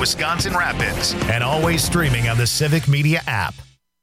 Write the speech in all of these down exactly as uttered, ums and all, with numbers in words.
Wisconsin Rapids, and always streaming on the Civic Media app.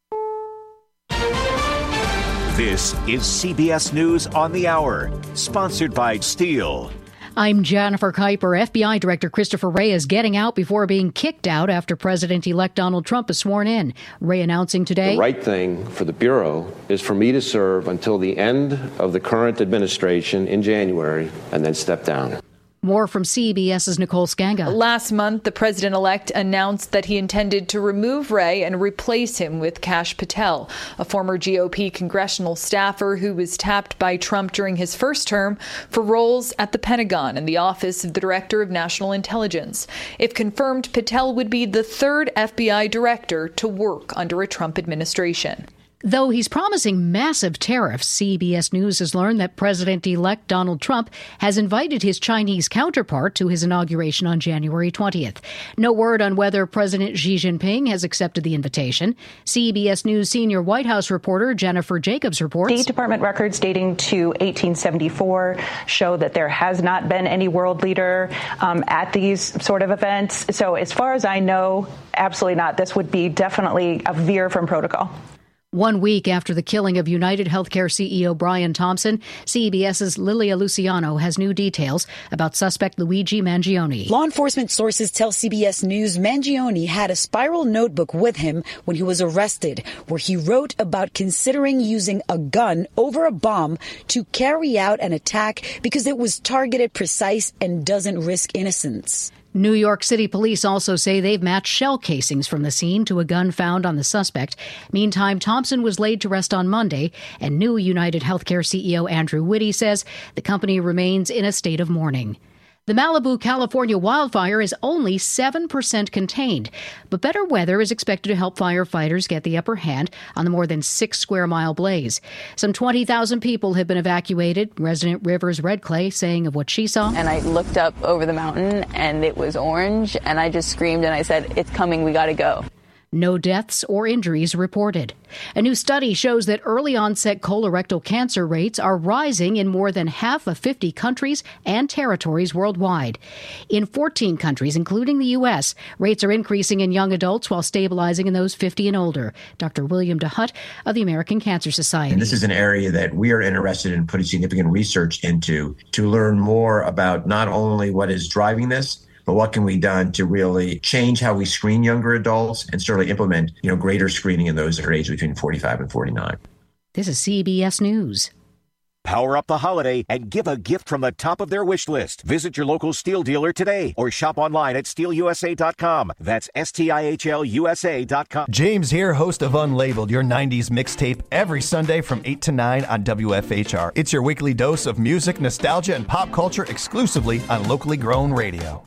This is C B S News on the Hour, sponsored by Steel. I'm Jennifer Kuiper. F B I Director Christopher Wray is getting out before being kicked out after President-elect Donald Trump is sworn in. Wray announcing today, the right thing for the Bureau is for me to serve until the end of the current administration in January and then step down. More from CBS's Nicole Skanga. Last month, the president-elect announced that he intended to remove Wray and replace him with Kash Patel, a former G O P congressional staffer who was tapped by Trump during his first term for roles at the Pentagon and the Office of the Director of National Intelligence. If confirmed, Patel would be the third F B I director to work under a Trump administration. Though he's promising massive tariffs, C B S News has learned that President-elect Donald Trump has invited his Chinese counterpart to his inauguration on January twentieth. No word on whether President Xi Jinping has accepted the invitation. C B S News senior White House reporter Jennifer Jacobs reports. State Department records dating to eighteen seventy-four show that there has not been any world leader um, at these sort of events. So as far as I know, absolutely not. This would be definitely a veer from protocol. One week after the killing of United Healthcare C E O Brian Thompson, CBS's Lilia Luciano has new details about suspect Luigi Mangione. Law enforcement sources tell C B S News Mangione had a spiral notebook with him when he was arrested, where he wrote about considering using a gun over a bomb to carry out an attack because it was targeted, precise, and doesn't risk innocence. New York City police also say they've matched shell casings from the scene to a gun found on the suspect. Meantime, Thompson was laid to rest on Monday, and new United Healthcare C E O Andrew Whitty says the company remains in a state of mourning. The Malibu, California wildfire is only seven percent contained, but better weather is expected to help firefighters get the upper hand on the more than six square mile blaze. Some twenty thousand people have been evacuated. Resident Rivers Red Clay saying of what she saw. And I looked up over the mountain and it was orange, and I just screamed and I said, "It's coming, we gotta go." No deaths or injuries reported. A new study shows that early-onset colorectal cancer rates are rising in more than half of fifty countries and territories worldwide. In fourteen countries, including the U S, rates are increasing in young adults while stabilizing in those fifty and older. Doctor William DeHutt of the American Cancer Society. And this is an area that we are interested in putting significant research into to learn more about not only what is driving this, but what can be done to really change how we screen younger adults and certainly implement, you know, greater screening in those that are aged between forty-five and forty-nine. This is C B S News. Power up the holiday and give a gift from the top of their wish list. Visit your local Steel dealer today or shop online at steel u s a dot com. That's S T I H L U S A dot com. James here, host of Unlabeled, your nineties mixtape, every Sunday from eight to nine on W F H R. It's your weekly dose of music, nostalgia, and pop culture exclusively on locally grown radio.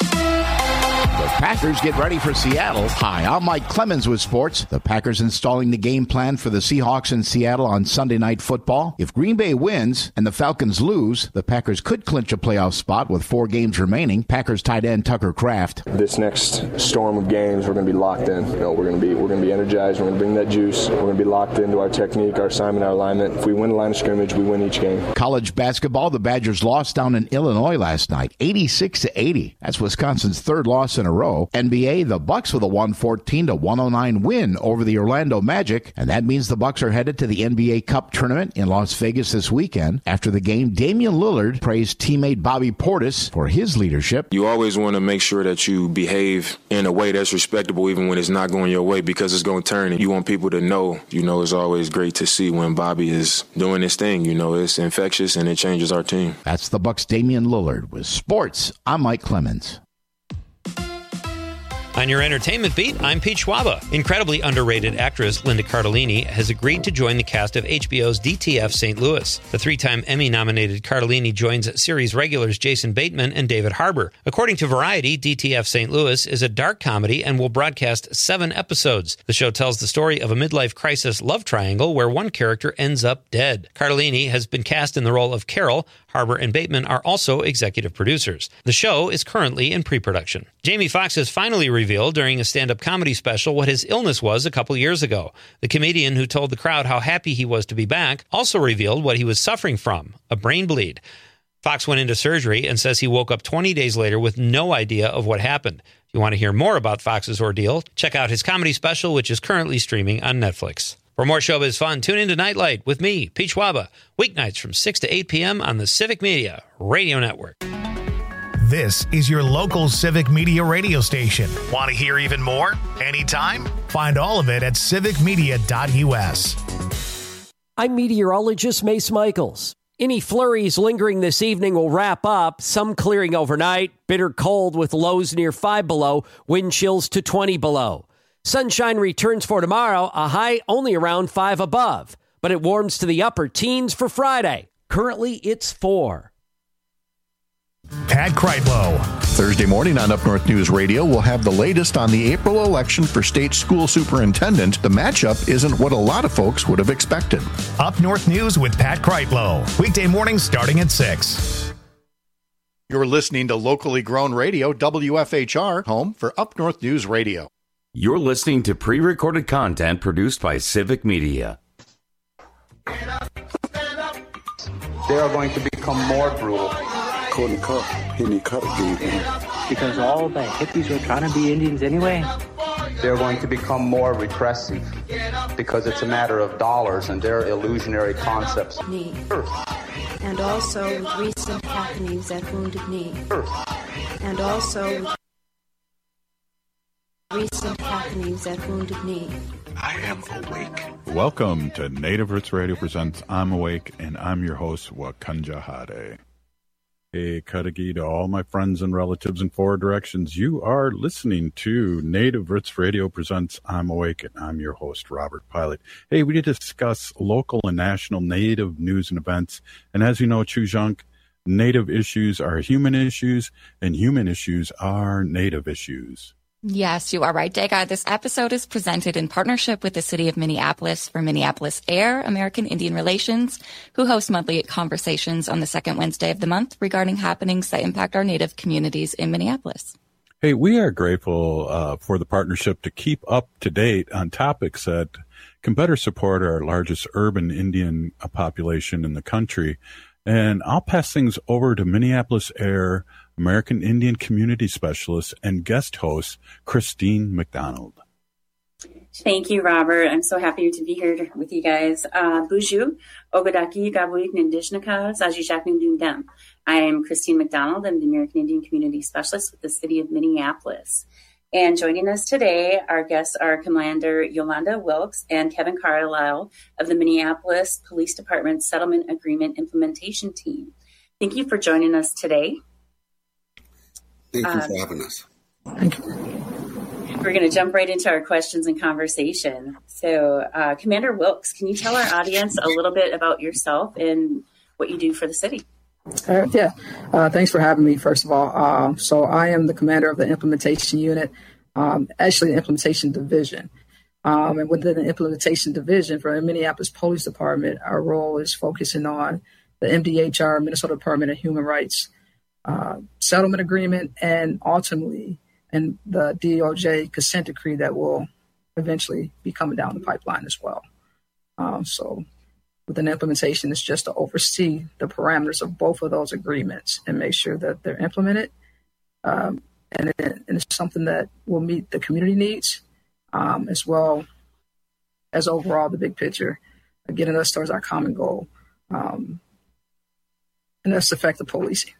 The Packers get ready for Seattle. Hi, I'm Mike Clemens with sports. The Packers installing the game plan for the Seahawks in Seattle on Sunday Night Football. If Green Bay wins and the Falcons lose, the Packers could clinch a playoff spot with four games remaining. Packers tight end Tucker Kraft. This next storm of games, we're going to be locked in. You know, we're going to be we're going to be energized. We're going to bring that juice. We're going to be locked into our technique, our assignment, our alignment. If we win the line of scrimmage, we win each game. College basketball, the Badgers lost down in Illinois last night, eighty-six to eighty. That's Wisconsin's third loss in a row. N B A, the Bucks with a one fourteen to one oh nine win over the Orlando Magic, and that means the Bucks are headed to the N B A Cup tournament in Las Vegas this weekend. After the game, Damian Lillard praised teammate Bobby Portis for his leadership. You always want to make sure that you behave in a way that's respectable even when it's not going your way, because it's going to turn, and you want people to know. You know, it's always great to see when Bobby is doing his thing. You know, it's infectious and it changes our team. That's the Bucks' Damian Lillard. With sports, I'm Mike Clemens. On your entertainment beat, I'm Pete Schwaba. Incredibly underrated actress Linda Cardellini has agreed to join the cast of H B O's D T F Saint Louis. The three-time Emmy-nominated Cardellini joins series regulars Jason Bateman and David Harbour. According to Variety, D T F Saint Louis is a dark comedy and will broadcast seven episodes. The show tells the story of a midlife crisis love triangle where one character ends up dead. Cardellini has been cast in the role of Carol. Harbour and Bateman are also executive producers. The show is currently in pre-production. Jamie Foxx has finally revealed during a stand-up comedy special what his illness was a couple years ago. The comedian, who told the crowd how happy he was to be back, also revealed what he was suffering from, a brain bleed. Fox went into surgery and says he woke up twenty days later with no idea of what happened. If you want to hear more about Fox's ordeal, check out his comedy special, which is currently streaming on Netflix. For more showbiz fun, tune into Nightlight with me, Pete Schwaba, weeknights from six to eight p.m. on the Civic Media Radio Network. This is your local Civic Media radio station. Want to hear even more? Anytime? Find all of it at civic media dot u s. I'm meteorologist Mace Michaels. Any flurries lingering this evening will wrap up, some clearing overnight, bitter cold with lows near five below, wind chills to twenty below. Sunshine returns for tomorrow, a high only around five above, but it warms to the upper teens for Friday. Currently, it's four. Pat Kreitlow. Thursday morning on Up North News Radio, we'll have the latest on the April election for state school superintendent. The matchup isn't what a lot of folks would have expected. Up North News with Pat Kreitlow. Weekday mornings starting at six. You're listening to locally grown radio, W F H R, home for Up North News Radio. You're listening to pre-recorded content produced by Civic Media. They are going to become more brutal. Couldn't cut. He need cut again. Because all the hippies were trying to be Indians anyway. They're going to become more repressive because it's a matter of dollars and their illusionary concepts. Knee. And also with recent happenings at Wounded Knee. And also with recent happenings at Wounded Knee. I am awake. Welcome to Native Roots Radio presents I'm Awake, and I'm your host, Wakanja Hade. Hey, Kadagi, to all my friends and relatives in four directions. You are listening to Native Roots Radio presents I'm Awake, and I'm your host, Robert Pilot. Hey, we discuss local and national Native news and events. And as you know, Chujunk, Native issues are human issues, and human issues are Native issues. Yes, you are right, Dega. This episode is presented in partnership with the City of Minneapolis for Minneapolis Air, American Indian Relations, who host monthly conversations on the second Wednesday of the month regarding happenings that impact our Native communities in Minneapolis. Hey, we are grateful uh, for the partnership to keep up to date on topics that can better support our largest urban Indian population in the country. And I'll pass things over to Minneapolis Air, American Indian Community Specialist and guest host, Christine McDonald. Thank you, Robert. I'm so happy to be here with you guys. Uh, Buju, Ogadaki, Gabuik, Nindishnika, Zajishak, Nindundam. I am Christine McDonald. I'm the American Indian Community Specialist with the City of Minneapolis. And joining us today, our guests are Commander Yolanda Wilkes and Kevin Carlisle of the Minneapolis Police Department Settlement Agreement Implementation Team. Thank you for joining us today. Thank you um, for having us. Thank you. We're going to jump right into our questions and conversation. So, uh, Commander Wilkes, can you tell our audience a little bit about yourself and what you do for the city? Uh, yeah, uh, thanks for having me, first of all. Uh, so I am the commander of the implementation unit, um, actually the implementation division. Um, and within the implementation division for the Minneapolis Police Department, our role is focusing on the M D H R, Minnesota Department of Human Rights, uh, settlement agreement, and ultimately and the D O J consent decree that will eventually be coming down the pipeline as well. Um, so within implementation, it's just to oversee the parameters of both of those agreements and make sure that they're implemented. Um, and, it, and it's something that will meet the community needs, um, as well as overall the big picture, uh, getting us towards our common goal. Um, and that's effective policing.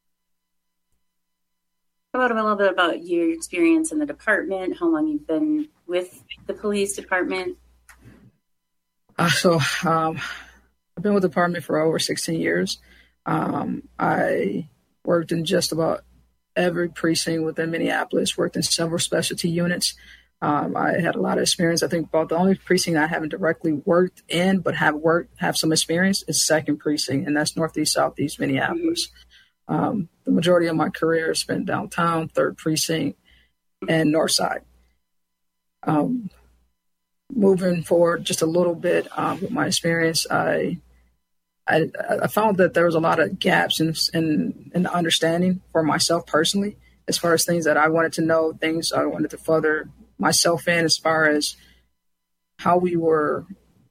How about a little bit about your experience in the department, how long you've been with the police department? Uh, so um, I've been with the department for over sixteen years. Um, I worked in just about every precinct within Minneapolis, worked in several specialty units. Um, I had a lot of experience. I think about the only precinct I haven't directly worked in, but have worked, have some experience is second precinct, and that's Northeast, Southeast Minneapolis. Mm-hmm. Um, the majority of my career is spent downtown, third precinct, and north side. Um, moving forward just a little bit um, with my experience, I, I I found that there was a lot of gaps in, in in the understanding for myself personally, as far as things that I wanted to know, things I wanted to further myself in, as far as how we were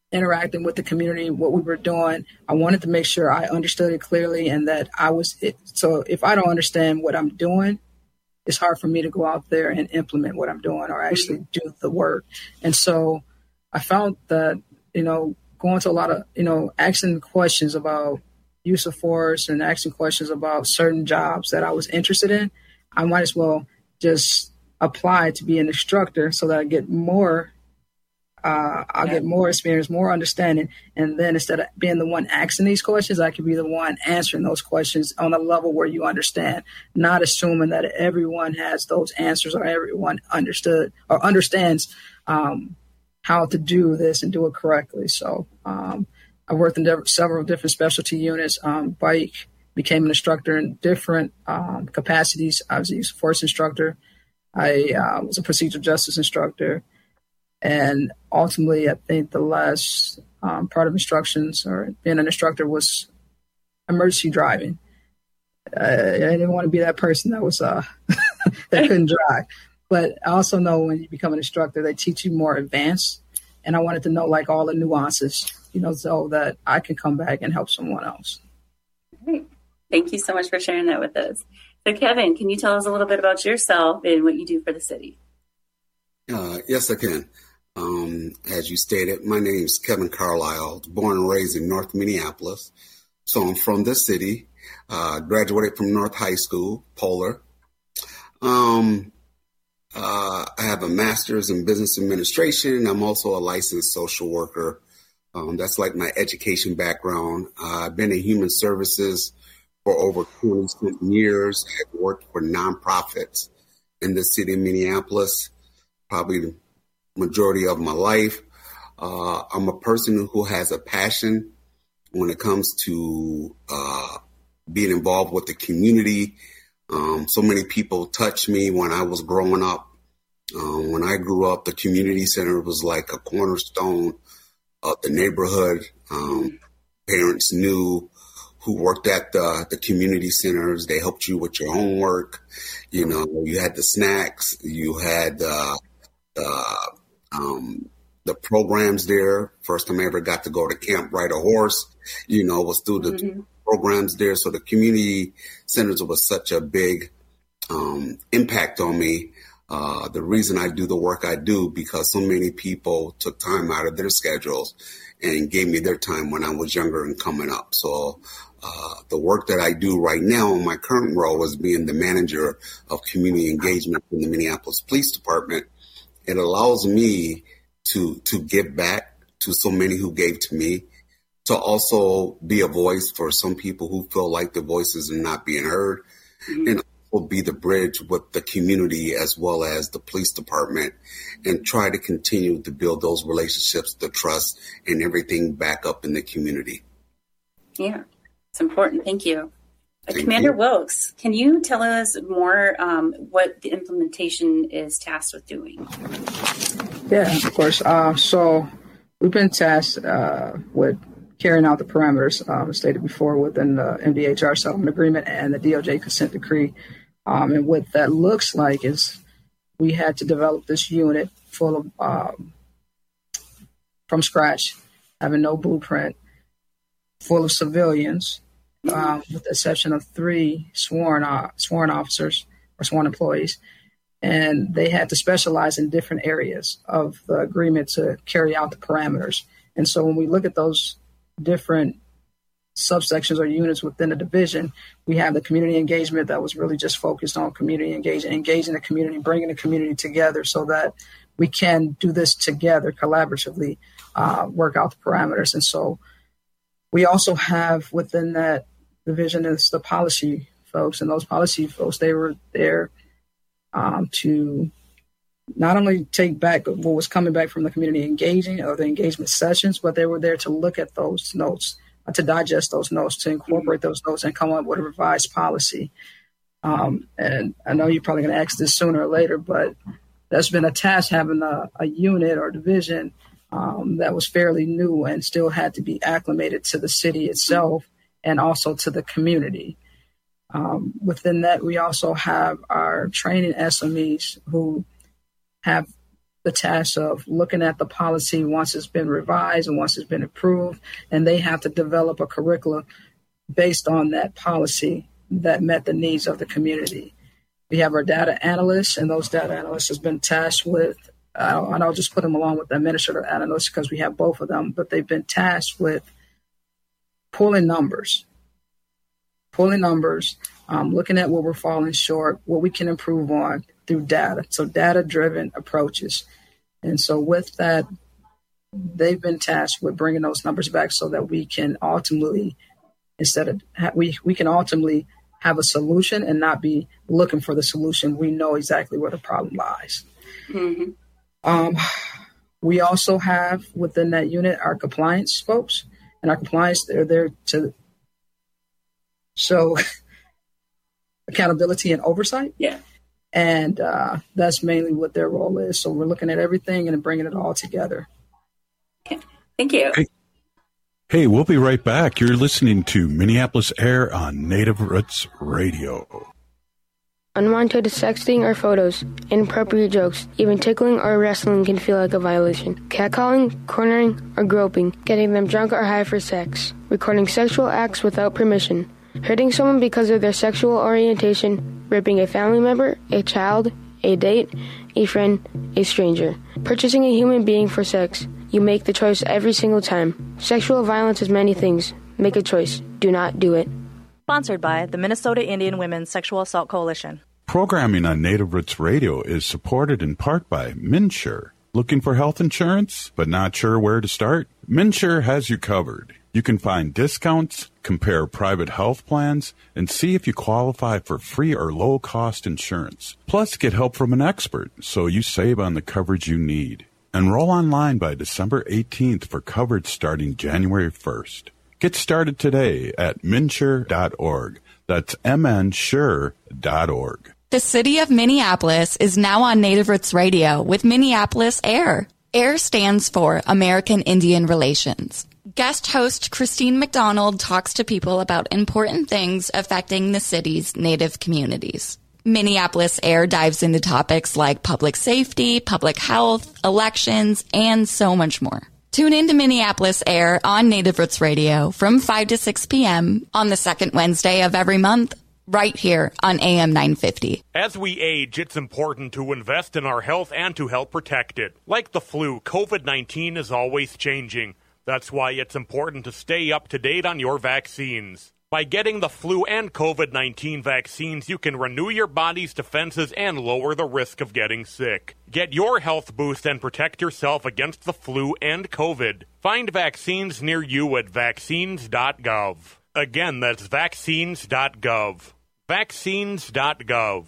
interacting with the community, what we were doing. I wanted to make sure I understood it clearly and that I was it. So if I don't understand what I'm doing, it's hard for me to go out there and implement what I'm doing or actually do the work. And so I found that, you know, going to a lot of, you know, asking questions about use of force and asking questions about certain jobs that I was interested in, I might as well just apply to be an instructor so that I get more Uh, I'll get more experience, more understanding. And then instead of being the one asking these questions, I can be the one answering those questions on a level where you understand, not assuming that everyone has those answers or everyone understood or understands um, how to do this and do it correctly. So um, I worked in de- several different specialty units. Um, bike, became an instructor in different um, capacities. I was a use of force instructor. I uh, was a procedural justice instructor. And ultimately, I think the last um, part of instructions or being an instructor was emergency driving. Uh, I didn't want to be that person that was uh, that couldn't drive. But I also know when you become an instructor, they teach you more advanced. And I wanted to know like all the nuances, you know, so that I can come back and help someone else. Great. Thank you so much for sharing that with us. So, Kevin, can you tell us a little bit about yourself and what you do for the city? Uh, yes, I can. Um, as you stated, my name is Kevin Carlisle, born and raised in North Minneapolis. So I'm from this city, uh, graduated from North High School, Polar. Um, uh, I have a master's in business administration. I'm also a licensed social worker. Um, that's like my education background. Uh, I've been in human services for over twenty years. I've worked for nonprofits in the city of Minneapolis, probably the majority of my life. Uh, I'm a person who has a passion when it comes to uh, being involved with the community. Um, so many people touched me when I was growing up. Um, when I grew up, the community center was like a cornerstone of the neighborhood. Um, parents knew who worked at the, the community centers. They helped you with your homework. You know, you had the snacks, you had uh, uh, Um, the programs there. First time I ever got to go to camp, ride a horse, you know, was through the mm-hmm. programs there. So the community centers was such a big um, impact on me. Uh, the reason I do the work I do, because so many people took time out of their schedules and gave me their time when I was younger and coming up. So uh, the work that I do right now in my current role as being the manager of community engagement in the Minneapolis Police Department, it allows me to to give back to so many who gave to me, to also be a voice for some people who feel like their voices are not being heard, mm-hmm. and also be the bridge with the community as well as the police department, and try to continue to build those relationships, the trust, and everything back up in the community. Yeah, it's important. Thank you. Thank Commander you. Wilkes, can you tell us more um, what the implementation is tasked with doing? Yeah, of course. Uh, so we've been tasked uh, with carrying out the parameters um, stated before within the M D H R settlement agreement and the D O J consent decree. Um, and what that looks like is we had to develop this unit full of um, from scratch, having no blueprint, full of civilians. Um, with the exception of three sworn uh, sworn officers or sworn employees. And they had to specialize in different areas of the agreement to carry out the parameters. And so when we look at those different subsections or units within the division, we have the community engagement that was really just focused on community engagement, engaging the community, bringing the community together so that we can do this together collaboratively, uh, work out the parameters. And so we also have within that division is the policy folks, and those policy folks, they were there um, to not only take back what was coming back from the community engaging or the engagement sessions, but they were there to look at those notes, uh, to digest those notes, to incorporate those notes and come up with a revised policy. Um, and I know you're probably going to ask this sooner or later, but that's been a task having a, a unit or division um, that was fairly new and still had to be acclimated to the city itself and also to the community. Um, within that, we also have our training S M Es who have the task of looking at the policy once it's been revised and once it's been approved, and they have to develop a curriculum based on that policy that met the needs of the community. We have our data analysts, and those data analysts has been tasked with, uh, and I'll just put them along with the administrative analysts because we have both of them, but they've been tasked with pulling numbers, pulling numbers, um, looking at where we're falling short, what we can improve on through data. So data-driven approaches. And so with that, they've been tasked with bringing those numbers back so that we can ultimately, instead of, ha- we, we can ultimately have a solution and not be looking for the solution. We know exactly where the problem lies. Mm-hmm. Um, we also have within that unit our compliance folks, and our compliance, they're there to show accountability and oversight. Yeah. And uh, that's mainly what their role is. So we're looking at everything and bringing it all together. Okay. Thank you. Hey. Hey, we'll be right back. You're listening to Minneapolis Air on Native Roots Radio. Unwanted sexting or photos, inappropriate jokes, even tickling or wrestling can feel like a violation. Catcalling, cornering, or groping, getting them drunk or high for sex, recording sexual acts without permission, hurting someone because of their sexual orientation, raping a family member, a child, a date, a friend, a stranger, purchasing a human being for sex. You make the choice every single time. Sexual violence is many things. Make a choice. Do not do it. Sponsored by the Minnesota Indian Women's Sexual Assault Coalition. Programming on Native Roots Radio is supported in part by MNsure. Looking for health insurance, but not sure where to start? MNsure has you covered. You can find discounts, compare private health plans, and see if you qualify for free or low-cost insurance. Plus, get help from an expert so you save on the coverage you need. Enroll online by December eighteenth for coverage starting January first. Get started today at mnsure dot org. That's m n sure dot org. The city of Minneapolis is now on Native Roots Radio with Minneapolis Air. AIR stands for American Indian Relations. Guest host Christine McDonald talks to people about important things affecting the city's Native communities. Minneapolis Air dives into topics like public safety, public health, elections, and so much more. Tune in to Minneapolis Air on Native Roots Radio from five to six p.m. on the second Wednesday of every month, right here on A M nine fifty. As we age, it's important to invest in our health and to help protect it. Like the flu, COVID nineteen is always changing. That's why it's important to stay up to date on your vaccines. By getting the flu and COVID nineteen vaccines, you can renew your body's defenses and lower the risk of getting sick. Get your health boost and protect yourself against the flu and COVID. Find vaccines near you at vaccines dot gov. Again, that's vaccines dot gov. vaccines dot gov.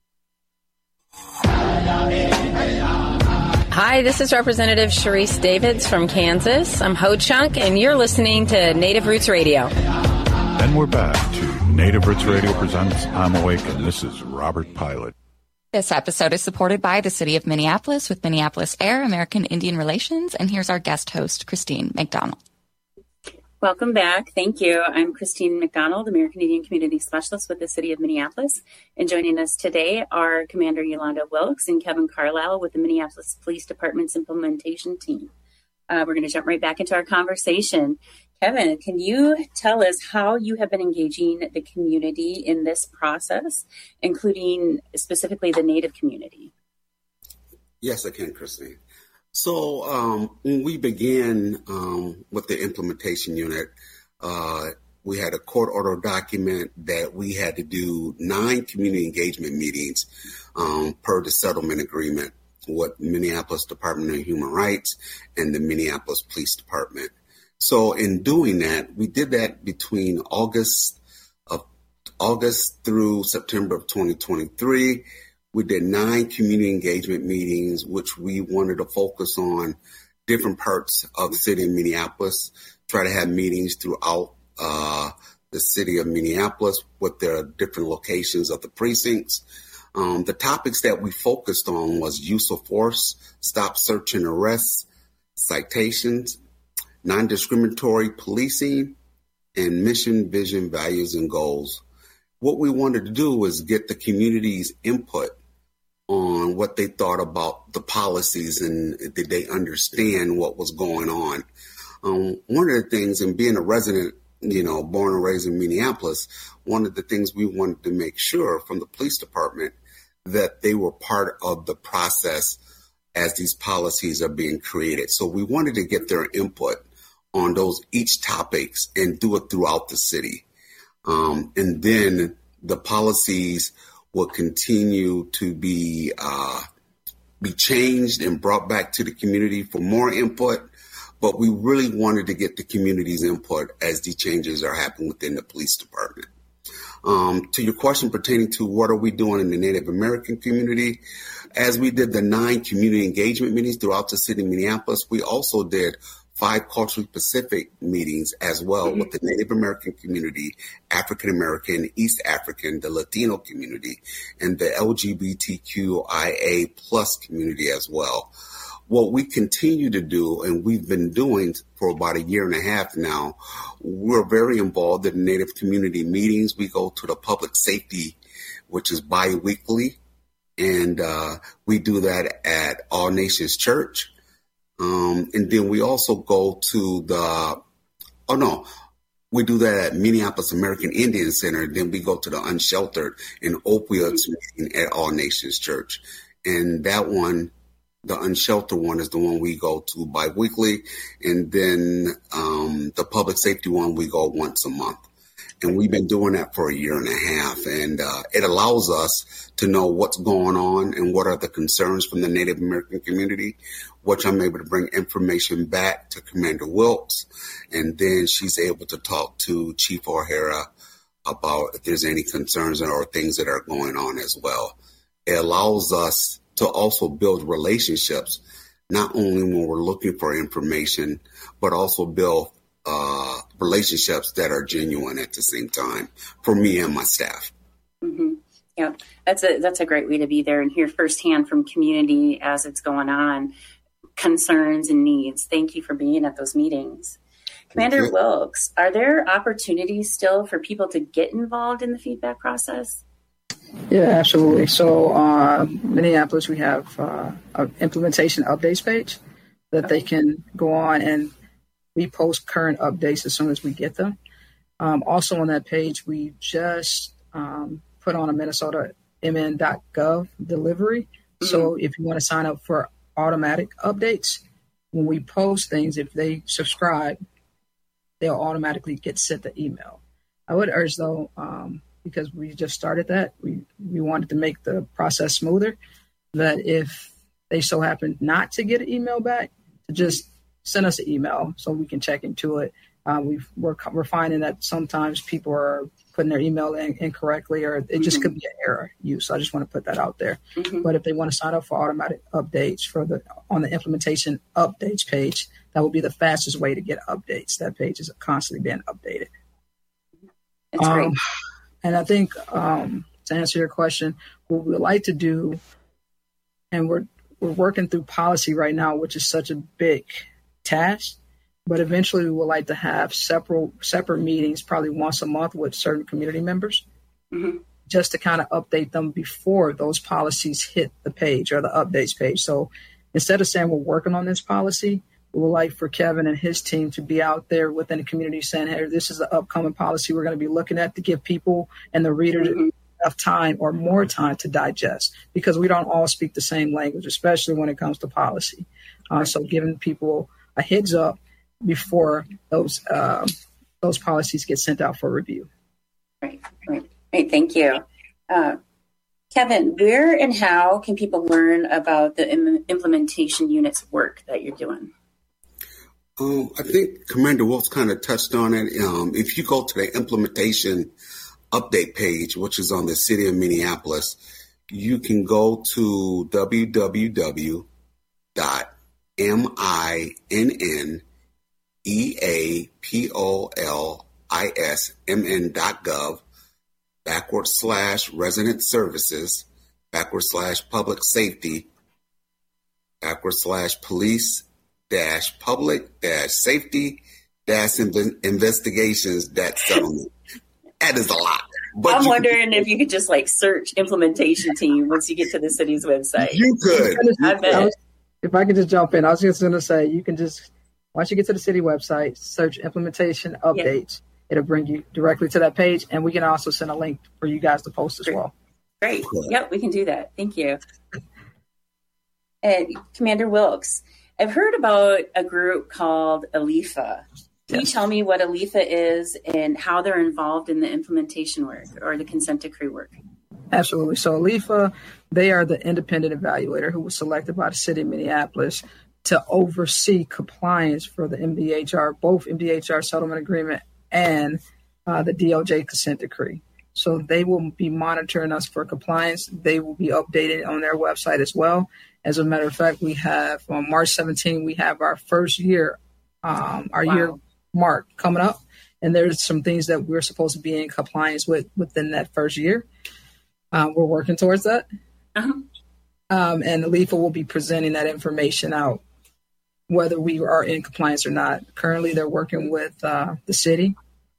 Hi, this is Representative Sharice Davids from Kansas. I'm Ho Chunk, and you're listening to Native Roots Radio. And we're back to Native Roots Radio presents I'm Awake, and this is Robert Pilot. This episode is supported by the City of Minneapolis with Minneapolis Air, American Indian Relations, and here's our guest host, Christine McDonald. Welcome back. Thank you. I'm Christine McDonald, American Indian Community Specialist with the City of Minneapolis. And joining us today are Commander Yolanda Wilkes and Kevin Carlisle with the Minneapolis Police Department's implementation team. Uh, we're going to jump right back into our conversation. Kevin, can you tell us how you have been engaging the community in this process, including specifically the Native community? Yes, I can, Christine. So um, when we began um, with the implementation unit, uh, we had a court order document that we had to do nine community engagement meetings um, per the settlement agreement with Minneapolis Department of Human Rights and the Minneapolis Police Department. So in doing that, we did that between August of August through September of twenty twenty-three. We did nine community engagement meetings, which we wanted to focus on different parts of the city of Minneapolis, try to have meetings throughout uh, the city of Minneapolis with the different locations of the precincts. Um, the topics that we focused on was use of force, stop, search, and arrest, citations, non-discriminatory policing, and mission, vision, values, and goals. What we wanted to do was get the community's input on what they thought about the policies and did they understand what was going on. Um, one of the things, and being a resident, you know, born and raised in Minneapolis, one of the things we wanted to make sure from the police department that they were part of the process as these policies are being created. So we wanted to get their input on those each topics and do it throughout the city. Um, and then the policies will continue to be uh, be changed and brought back to the community for more input. But we really wanted to get the community's input as the changes are happening within the police department. Um, to your question pertaining to what are we doing in the Native American community, as we did the nine community engagement meetings throughout the city of Minneapolis, we also did five culturally specific meetings as well mm-hmm. with the Native American community, African American, East African, the Latino community, and the L G B T Q I A plus community as well. What we continue to do, and we've been doing for about a year and a half now, we're very involved in Native community meetings. We go to the public safety, which is bi-weekly, and uh, we do that at All Nations Church. Um, and then we also go to the, oh no, we do that at Minneapolis American Indian Center. Then we go to the Unsheltered and Opioids meeting at All Nations Church. And that one, the Unsheltered one, is the one we go to bi-weekly. And then um, the public safety one, we go once a month. And we've been doing that for a year and a half. And uh, it allows us to know what's going on and what are the concerns from the Native American community, which I'm able to bring information back to Commander Wilkes. And then she's able to talk to Chief O'Hara about if there's any concerns or things that are going on as well. It allows us to also build relationships, not only when we're looking for information, but also build uh, relationships that are genuine at the same time for me and my staff. Mm-hmm. Yeah, that's a that's a great way to be there and hear firsthand from community as it's going on, concerns and needs. Thank you for being at those meetings. Commander Wilkes, are there opportunities still for people to get involved in the feedback process? Yeah, absolutely. So uh, Minneapolis, we have uh, an implementation updates page that they can go on, and we post current updates as soon as we get them. Um, also on that page, we just um, put on a Minnesota M N dot gov delivery. Mm-hmm. So if you want to sign up for automatic updates, when we post things, if they subscribe, they'll automatically get sent the email. I would urge, though, um, because we just started that, we, we wanted to make the process smoother, that if they so happen not to get an email back, to just send us an email so we can check into it. Uh, we've, we're, we're finding that sometimes people are putting their email in incorrectly, or it just mm-hmm. could be an error use. So I just want to put that out there. Mm-hmm. But if they want to sign up for automatic updates for the on the implementation updates page, that would be the fastest way to get updates. That page is constantly being updated. That's um, great. And I think um, to answer your question, what we would like to do, and we're we're working through policy right now, which is such a big task. But eventually we would like to have several separate meetings, probably once a month with certain community members, mm-hmm. just to kind of update them before those policies hit the page or the updates page. So instead of saying we're working on this policy, we would like for Kevin and his team to be out there within the community saying, hey, this is the upcoming policy we're going to be looking at, to give people and the reader mm-hmm. enough time or more time to digest, because we don't all speak the same language, especially when it comes to policy. Uh, so giving people a heads up before those uh, those policies get sent out for review. Right, right, right. Thank you. Uh, Kevin, where and how can people learn about the im- implementation unit's work that you're doing? Um, I think Commander Wilkes kind of touched on it. Um, if you go to the implementation update page, which is on the city of Minneapolis, you can go to w w w dot minn E A P O L I S M N dot gov, backward slash resident services, backward slash public safety, backward slash police dash public dash safety dash investigations dash settlement. That is a lot. But I'm wondering if you could just like search implementation team once you get to the city's website. You could. I bet. If I could just jump in, I was just going to say, you can just, once you get to the city website, search implementation updates. Yeah. It'll bring you directly to that page, and we can also send a link for you guys to post as well. Great. Yep, we can do that. Thank you. And Commander Wilkes, I've heard about a group called A L I F A. Can yes. you tell me what A L I F A is and how they're involved in the implementation work or the consent decree work? Absolutely. So A L I F A, they are the independent evaluator who was selected by the city of Minneapolis to oversee compliance for the M D H R, both M D H R settlement agreement and uh, the D O J consent decree. So they will be monitoring us for compliance. They will be updated on their website as well. As a matter of fact, we have on March seventeenth, we have our first year, um, our wow. year mark coming up. And there's some things that we're supposed to be in compliance with within that first year. Um, we're working towards that. Uh-huh. Um, and A L I F A will be presenting that information out, whether we are in compliance or not. Currently, they're working with uh, the city.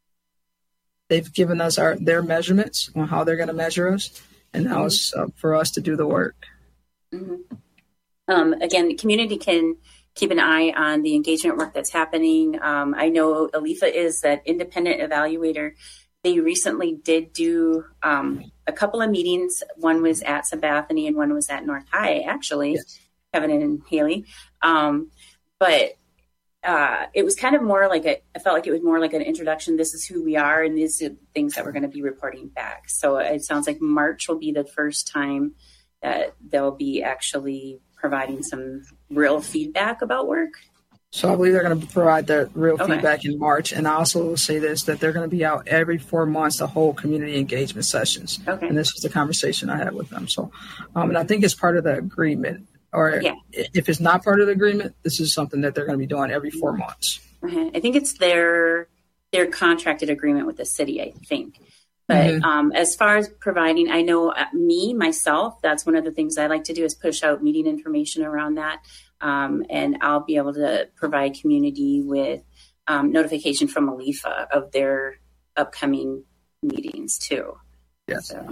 They've given us our their measurements on how they're going to measure us, and now mm-hmm. it's uh, for us to do the work. Mm-hmm. Um, again, the community can keep an eye on the engagement work that's happening. Um, I know A L I F A is that independent evaluator. They recently did do um, a couple of meetings. One was at Sabathani and one was at North High, actually, yes. Kevin and Haley. Um, but uh, it was kind of more like a, I felt like it was more like an introduction. This is who we are, and these are things that we're going to be reporting back. So it sounds like March will be the first time that they'll be actually providing some real feedback about work. So I believe they're going to provide their real Okay. feedback in March. And I also will say this, that they're going to be out every four months to hold community engagement sessions. Okay. And this was the conversation I had with them. So, um, and I think it's part of the agreement. Or Yeah. if it's not part of the agreement, this is something that they're going to be doing every four months. Uh-huh. I think it's their their contracted agreement with the city, I think. But Mhm. um, as far as providing, I know uh, me, myself, that's one of the things I like to do is push out meeting information around that. Um, and I'll be able to provide community with um, notification from A L I F A of their upcoming meetings too. Yes. So,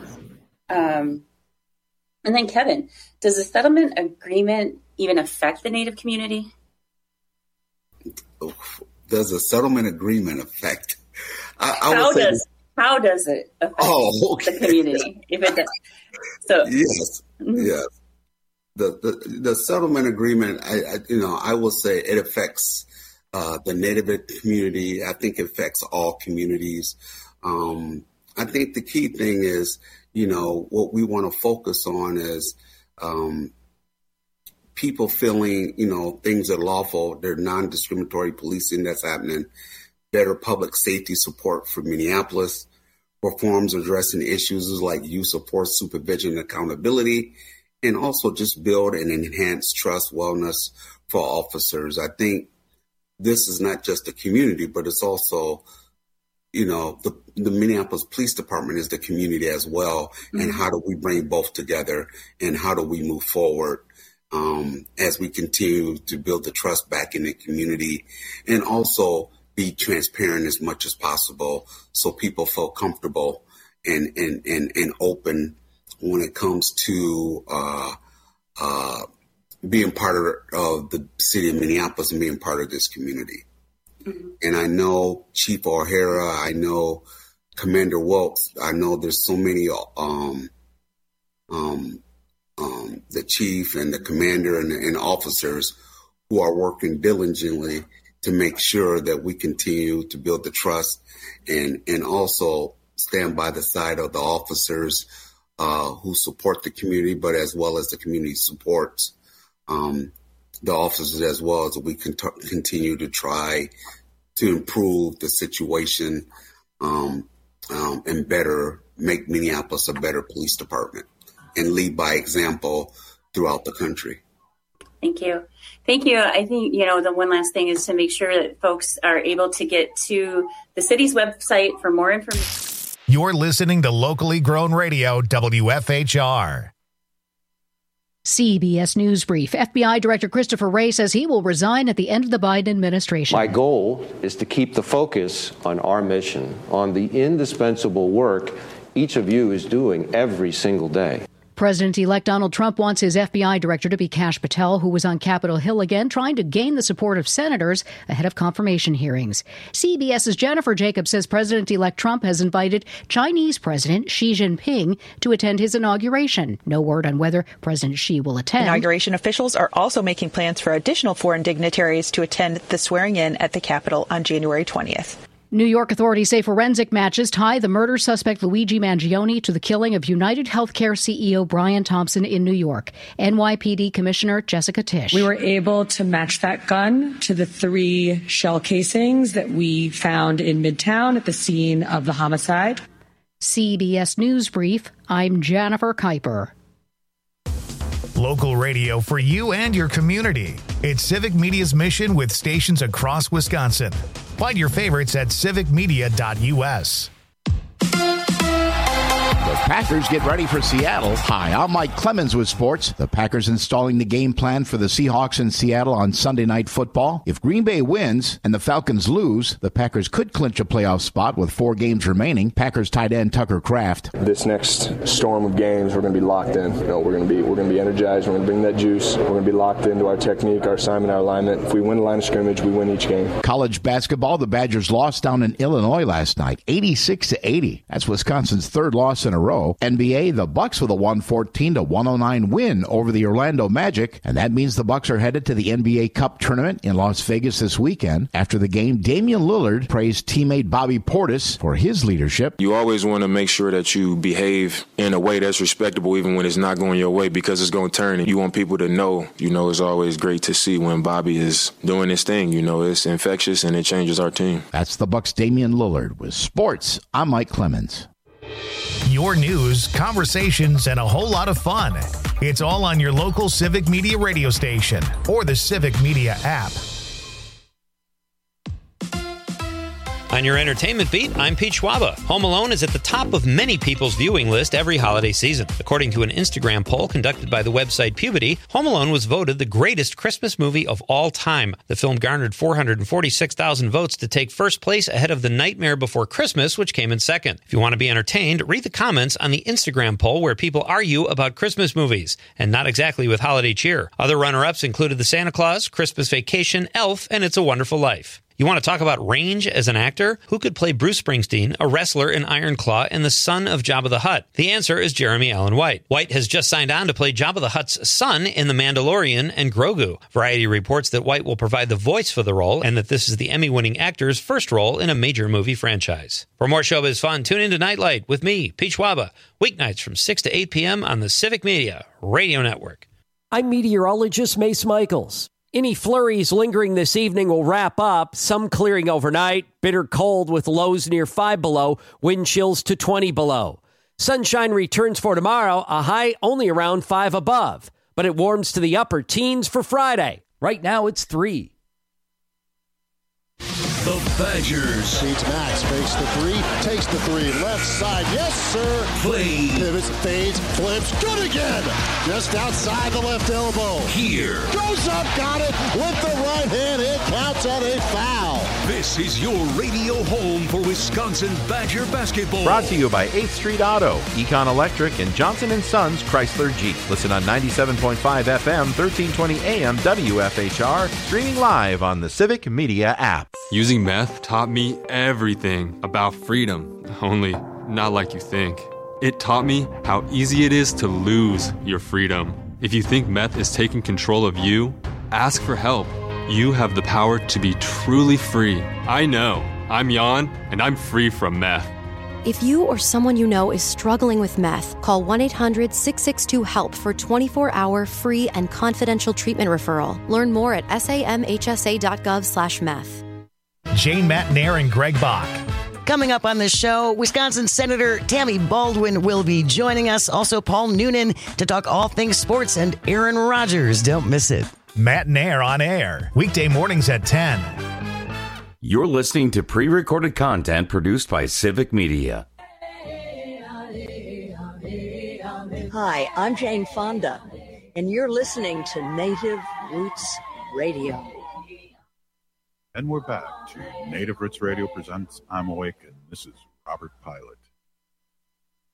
um, and then Kevin, does the settlement agreement even affect the Native community? Does a settlement agreement affect? I, I How would say does how does it affect Oh, okay. the community? If it does, so yes, Mhm. yes. The, the the settlement agreement, I, I you know, I will say it affects uh, the Native community. I think it affects all communities. Um, I think the key thing is, you know, what we want to focus on is um, people feeling, you know, things are lawful. They're non-discriminatory policing that's happening. Better public safety support for Minneapolis. Reforms addressing issues like use of force, supervision, and accountability. And also just build and enhance trust, wellness for officers. I think this is not just the community, but it's also, you know, the, the Minneapolis Police Department is the community as well. Mm-hmm. And how do we bring both together and how do we move forward um, as we continue to build the trust back in the community and also be transparent as much as possible so people feel comfortable and, and, and, and open when it comes to uh, uh, being part of, of the city of Minneapolis and being part of this community. Mm-hmm. And I know Chief O'Hara, I know Commander Wilkes, I know there's so many, um, um, um, the chief and the commander and, and officers who are working diligently to make sure that we continue to build the trust and, and also stand by the side of the officers Uh, who support the community, but as well as the community supports um, the officers as well as we can t- continue to try to improve the situation um, um, and better make Minneapolis a better police department and lead by example throughout the country. Thank you. Thank you. I think, you know, the one last thing is to make sure that folks are able to get to the city's website for more information. You're listening to locally grown radio, W F H R. C B S News Brief. F B I Director Christopher Wray says he will resign at the end of the Biden administration. My goal is to keep the focus on our mission, on the indispensable work each of you is doing every single day. President-elect Donald Trump wants his F B I director to be Kash Patel, who was on Capitol Hill again, trying to gain the support of senators ahead of confirmation hearings. CBS's Jennifer Jacobs says President-elect Trump has invited Chinese President Xi Jinping to attend his inauguration. No word on whether President Xi will attend. Inauguration officials are also making plans for additional foreign dignitaries to attend the swearing-in at the Capitol on January twentieth. New York authorities say forensic matches tie the murder suspect Luigi Mangione to the killing of United Healthcare C E O Brian Thompson in New York. N Y P D Commissioner Jessica Tisch. We were able to match that gun to the three shell casings that we found in Midtown at the scene of the homicide. C B S News Brief, I'm Jennifer Kuiper. Local radio for you and your community. It's Civic Media's mission with stations across Wisconsin. Find your favorites at civic media dot u s. The Packers get ready for Seattle. Hi, I'm Mike Clemens with sports. The Packers installing the game plan for the Seahawks in Seattle on Sunday Night Football. If Green Bay wins and the Falcons lose, the Packers could clinch a playoff spot with four games remaining. Packers tight end Tucker Kraft. This next storm of games, we're going to be locked in. You know, we're going to be we're going to be energized. We're going to bring that juice. We're going to be locked into our technique, our assignment, our alignment. If we win the line of scrimmage, we win each game. College basketball, the Badgers lost down in Illinois last night, eighty-six to eighty. That's Wisconsin's third loss in a row. N B A, the Bucks with a one fourteen to one oh nine win over the Orlando Magic, and that means the Bucks are headed to the N B A Cup tournament in Las Vegas this weekend. After the game, Damian Lillard praised teammate Bobby Portis for his leadership. You always want to make sure that you behave in a way that's respectable even when it's not going your way, because it's going to turn, and you want people to know. You know, it's always great to see when Bobby is doing his thing. You know, it's infectious and it changes our team. That's the Bucks' Damian Lillard. With sports, I'm Mike Clemens. Your news, conversations, and a whole lot of fun. It's all on your local Civic Media radio station or the Civic Media app. On your entertainment beat, I'm Pete Schwaba. Home Alone is at the top of many people's viewing list every holiday season. According to an Instagram poll conducted by the website Puberty, Home Alone was voted the greatest Christmas movie of all time. The film garnered four hundred forty-six thousand votes to take first place ahead of The Nightmare Before Christmas, which came in second. If you want to be entertained, read the comments on the Instagram poll where people argue about Christmas movies, and not exactly with holiday cheer. Other runner-ups included The Santa Claus, Christmas Vacation, Elf, and It's a Wonderful Life. You want to talk about range as an actor? Who could play Bruce Springsteen, a wrestler in Iron Claw, and the son of Jabba the Hutt? The answer is Jeremy Allen White. White has just signed on to play Jabba the Hutt's son in The Mandalorian and Grogu. Variety reports that White will provide the voice for the role, and that this is the Emmy-winning actor's first role in a major movie franchise. For more showbiz fun, tune into Nightlight with me, Pete Schwaba, weeknights from six to eight p.m. on the Civic Media Radio Network. I'm meteorologist Mace Michaels. Any flurries lingering this evening will wrap up, some clearing overnight, bitter cold with lows near five below, wind chills to twenty below. Sunshine returns for tomorrow, a high only around five above, but it warms to the upper teens for Friday. Right now it's three. The Badgers. Feeds Max, fakes the three, takes the three, left side, yes sir. Play. Pivots, fades, flips, good again. Just outside the left elbow. Here. Goes up, got it, with the right hand, it counts at a foul. This is your radio home for Wisconsin Badger basketball. Brought to you by eighth Street Auto, Econ Electric, and Johnson and Sons Chrysler Jeep. Listen on ninety-seven point five F M, thirteen twenty A M W F H R, streaming live on the Civic Media app. Using meth taught me everything about freedom, only not like you think. It taught me how easy it is to lose your freedom. If you think meth is taking control of you, ask for help. You have the power to be truly free. I know. I'm Jan, and I'm free from meth. If you or someone you know is struggling with meth, call one eight hundred six six two HELP for twenty-four hour free and confidential treatment referral. Learn more at samhsa.gov slash meth. Jane Matnair and Greg Bach. Coming up on this show, Wisconsin Senator Tammy Baldwin will be joining us. Also, Paul Noonan to talk all things sports, and Aaron Rodgers. Don't miss it. Matt Nair on air, weekday mornings at ten. You're listening to pre-recorded content produced by Civic Media. Hi, I'm Jane Fonda, and you're listening to Native Roots Radio. And we're back to Native Roots Radio presents I'm Awake, and this is Robert Pilot.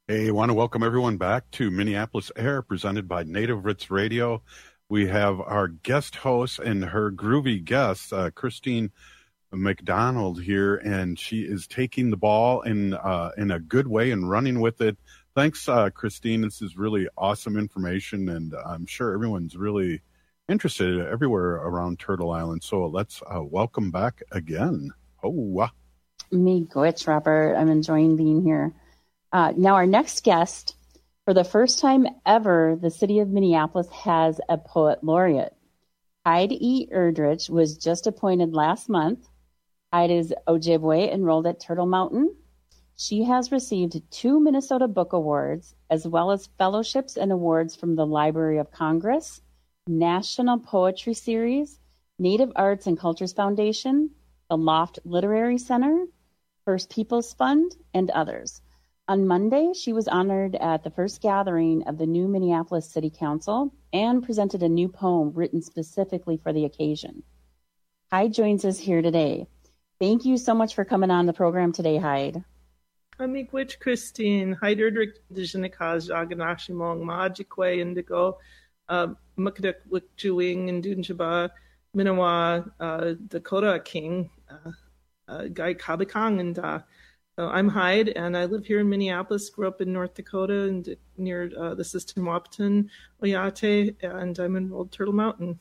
Hey, I want to welcome everyone back to Minneapolis Air, presented by Native Roots Radio. We have our guest host and her groovy guest, uh, Christine McDonald here, and she is taking the ball in uh, in a good way and running with it. Thanks, uh, Christine. This is really awesome information, and I'm sure everyone's really interested everywhere around Turtle Island. So let's uh, welcome back again. Oh, uh. Me gwitch, Robert. I'm enjoying being here. Uh, now, our next guest, for the first time ever, the city of Minneapolis has a poet laureate. Hyde E. Erdrich was just appointed last month. Hyde is Ojibwe, enrolled at Turtle Mountain. She has received two Minnesota Book Awards, as well as fellowships and awards from the Library of Congress, National Poetry Series, Native Arts and Cultures Foundation, the Loft Literary Center, First Peoples Fund, and others. On Monday, she was honored at the first gathering of the new Minneapolis City Council and presented a new poem written specifically for the occasion. Hyde joins us here today. Thank you so much for coming on the program today, Hyde. Amigwich Christine, Hyde Erdrich Dijinikaz, Aganashimong, Majikwe, Indigo, Mukadek Wikjuing, and Dunjaba, Minawa, uh, Dakota King, uh, uh, Guy Kabikang, and uh, so I'm Hyde, and I live here in Minneapolis, grew up in North Dakota and near uh, the Sistine-Wahpeton, Oyate, and I'm in Old Turtle Mountain.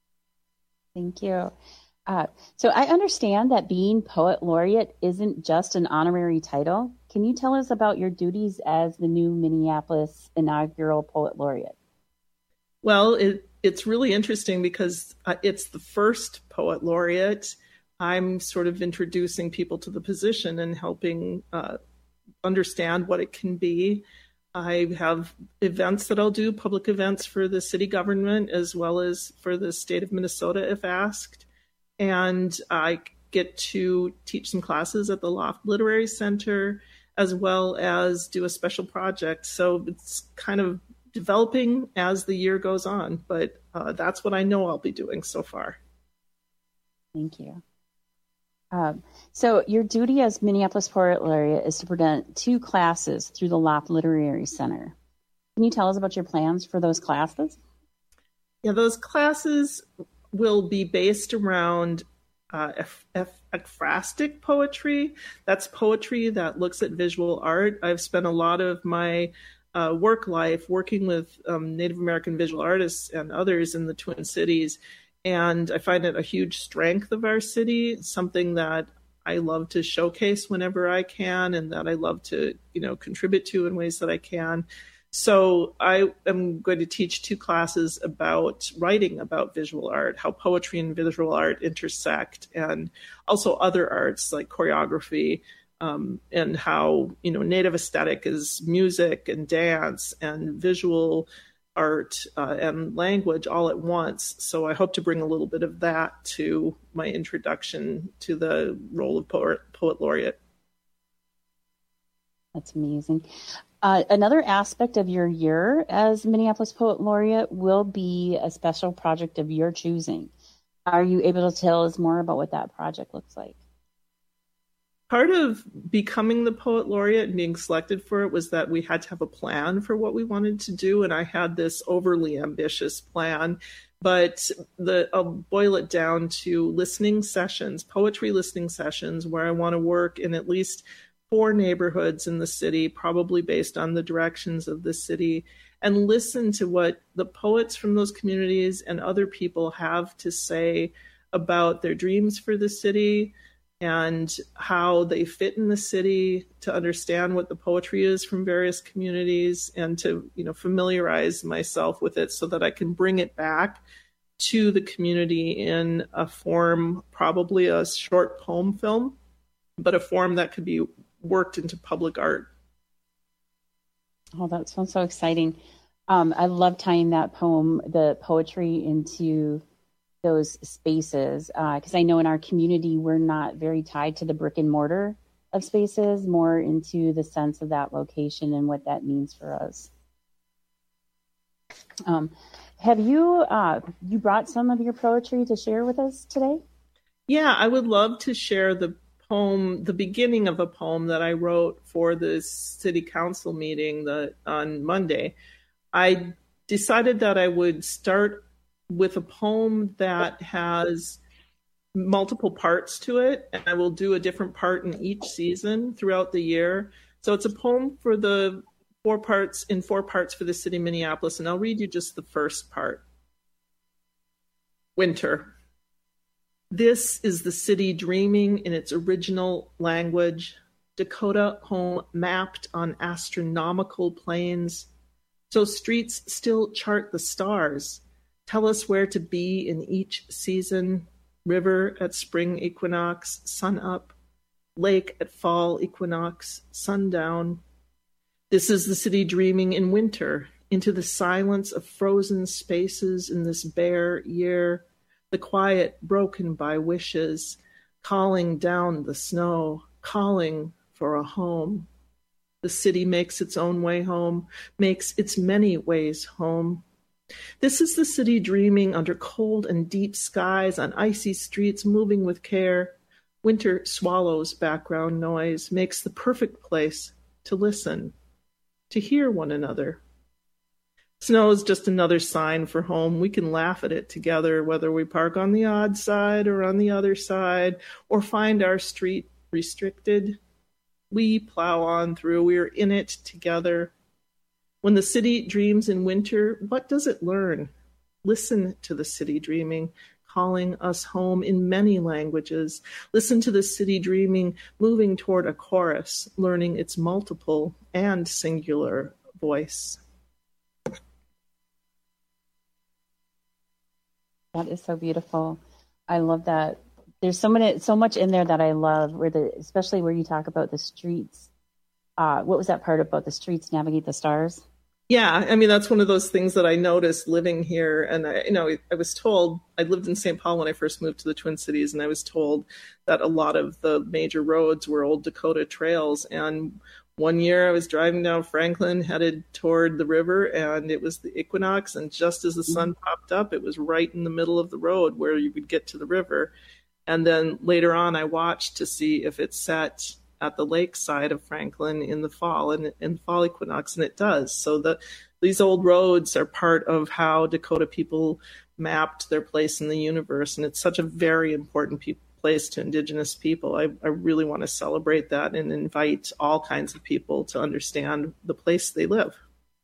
Thank you. Uh, so I understand that being Poet Laureate isn't just an honorary title. Can you tell us about your duties as the new Minneapolis inaugural Poet Laureate? Well, it, it's really interesting because uh, it's the first Poet Laureate. I'm sort of introducing people to the position and helping uh, understand what it can be. I have events that I'll do, public events for the city government as well as for the state of Minnesota if asked. And I get to teach some classes at the Loft Literary Center as well as do a special project. So it's kind of developing as the year goes on, but uh, that's what I know I'll be doing so far. Thank you. Um, so your duty as Minneapolis Poet Laureate is to present two classes through the Loft Literary Center. Can you tell us about your plans for those classes? Yeah, those classes will be based around uh, ekphrastic poetry. That's poetry that looks at visual art. I've spent a lot of my uh, work life working with um, Native American visual artists and others in the Twin Cities. And I find it a huge strength of our city, something that I love to showcase whenever I can and that I love to, you know, contribute to in ways that I can. So I am going to teach two classes about writing about visual art, how poetry and visual art intersect, and also other arts like choreography, um, and how, you know, Native aesthetic is music and dance and visual art uh, and language all at once. So I hope to bring a little bit of that to my introduction to the role of poet, poet laureate. That's amazing. Uh, another aspect of your year as Minneapolis Poet Laureate will be a special project of your choosing. Are you able to tell us more about what that project looks like? Part of becoming the Poet Laureate and being selected for it was that we had to have a plan for what we wanted to do, and I had this overly ambitious plan. But the, I'll boil it down to listening sessions, poetry listening sessions, where I want to work in at least four neighborhoods in the city, probably based on the directions of the city, and listen to what the poets from those communities and other people have to say about their dreams for the city and how they fit in the city, to understand what the poetry is from various communities, and to, you know, familiarize myself with it so that I can bring it back to the community in a form, probably a short poem film, but a form that could be worked into public art. Oh, that sounds so exciting. Um, I love tying that poem, the poetry, into those spaces, because uh, I know in our community we're not very tied to the brick and mortar of spaces, more into the sense of that location and what that means for us. Um, have you uh, you brought some of your poetry to share with us today? Yeah, I would love to share the poem, the beginning of a poem that I wrote for the city council meeting the, on Monday. I decided that I would start with a poem that has multiple parts to it, and I will do a different part in each season throughout the year. So it's a poem for the four parts, in four parts for the city of Minneapolis, and I'll read you just the first part. Winter. This is the city dreaming in its original language, Dakota home mapped on astronomical planes. So streets still chart the stars, tell us where to be in each season, river at spring equinox, sun up, lake at fall equinox, sundown. This is the city dreaming in winter, into the silence of frozen spaces in this bare year, the quiet broken by wishes, calling down the snow, calling for a home. The city makes its own way home, makes its many ways home. This is the city dreaming under cold and deep skies, on icy streets moving with care. Winter swallows background noise, makes the perfect place to listen, to hear one another. Snow is just another sign for home. We can laugh at it together, whether we park on the odd side or on the other side, or find our street restricted. We plow on through. We are in it together. When the city dreams in winter, what does it learn? Listen to the city dreaming, calling us home in many languages. Listen to the city dreaming, moving toward a chorus, learning its multiple and singular voice. That is so beautiful. I love that. There's so many, so much in there that I love, where the, especially where you talk about the streets. Uh, what was that part about the streets navigate the stars? Yeah, I mean, that's one of those things that I noticed living here. And, I, you know, I was told, I lived in Saint Paul when I first moved to the Twin Cities, and I was told that a lot of the major roads were old Dakota trails. And one year I was driving down Franklin, headed toward the river, and it was the equinox. And just as the sun popped up, it was right in the middle of the road where you would get to the river. And then later on, I watched to see if it set at the lake side of Franklin in the fall and in fall equinox, and it does. So the these old roads are part of how Dakota people mapped their place in the universe, and it's such a very important pe- place to Indigenous people. I, I really want to celebrate that and invite all kinds of people to understand the place they live.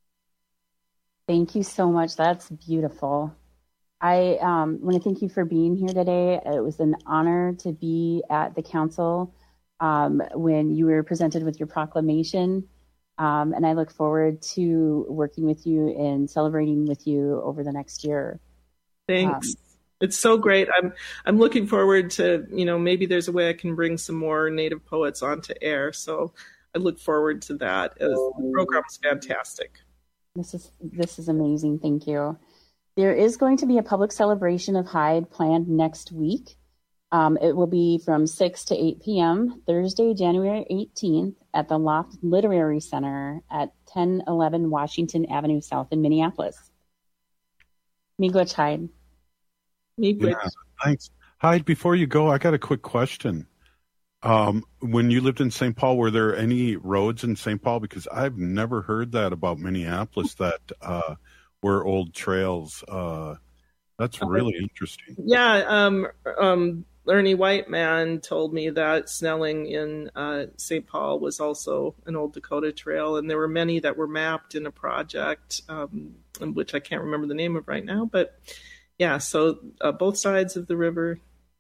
Thank you so much. That's beautiful. I um, want to thank you for being here today. It was an honor to be at the council um, when you were presented with your proclamation. Um, and I look forward to working with you and celebrating with you over the next year. Thanks. Um, it's so great. I'm I'm looking forward to, you know, maybe there's a way I can bring some more Native poets onto air. So I look forward to that. The program is fantastic. This is this is amazing. Thank you. There is going to be a public celebration of Hyde planned next week. Um, it will be from six to eight p.m. Thursday, January eighteenth at the Loft Literary Center at ten eleven Washington Avenue South in Minneapolis. Miigwech, Hyde. Miigwech. Yeah, thanks. Hyde, before you go, I got a quick question. Um, when you lived in Saint Paul, were there any roads in Saint Paul? Because I've never heard that about Minneapolis, that uh, were old trails. Uh, that's really uh, interesting. Yeah. Um, um, Ernie Whiteman told me that Snelling in uh, Saint Paul was also an old Dakota trail, and there were many that were mapped in a project, um, which I can't remember the name of right now. But yeah, so uh, both sides of the river.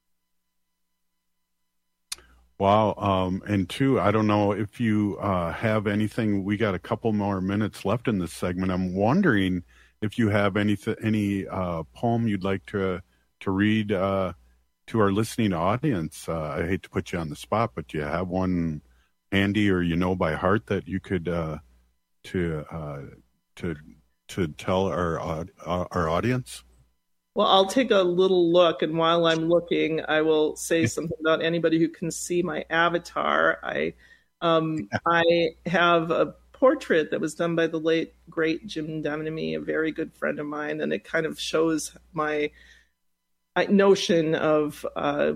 Wow. Um, and two, I don't know if you uh, have anything. We got a couple more minutes left in this segment. I'm wondering if you have any any uh, poem you'd like to to read uh, to our listening audience. Uh, I hate to put you on the spot, but do you have one handy or you know by heart that you could uh, to uh, to to tell our our audience? Well, I'll take a little look, and while I'm looking, I will say something about anybody who can see my avatar. I um, I have a portrait that was done by the late, great Jim Deminy, a very good friend of mine, and it kind of shows my notion of uh,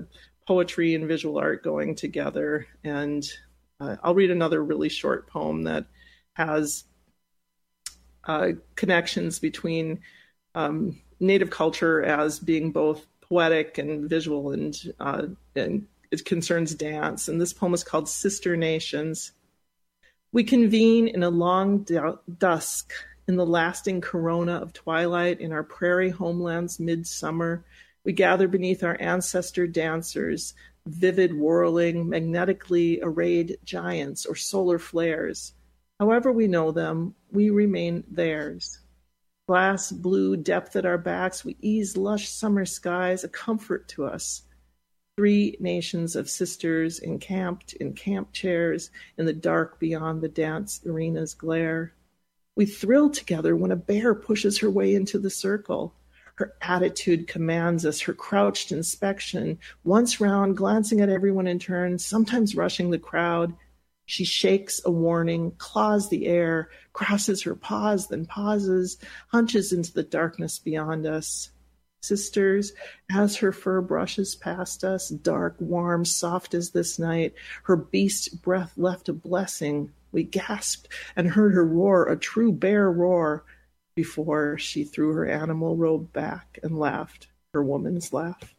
poetry and visual art going together. And uh, I'll read another really short poem that has uh, connections between um, Native culture as being both poetic and visual, and, uh, and it concerns dance. And this poem is called Sister Nations. We convene in a long du- dusk, in the lasting corona of twilight, in our prairie homelands midsummer. We gather beneath our ancestor dancers, vivid, whirling, magnetically arrayed giants or solar flares. However we know them, we remain theirs. Glass blue depth at our backs, we ease lush summer skies, a comfort to us. Three nations of sisters encamped in camp chairs in the dark beyond the dance arena's glare. We thrill together when a bear pushes her way into the circle. Her attitude commands us, her crouched inspection, once round, glancing at everyone in turn, sometimes rushing the crowd. She shakes a warning, claws the air, crosses her paws, then pauses, hunches into the darkness beyond us. Sisters, as her fur brushes past us, dark, warm, soft as this night, her beast breath left a blessing. We gasped and heard her roar, a true bear roar, before she threw her animal robe back and laughed her woman's laugh.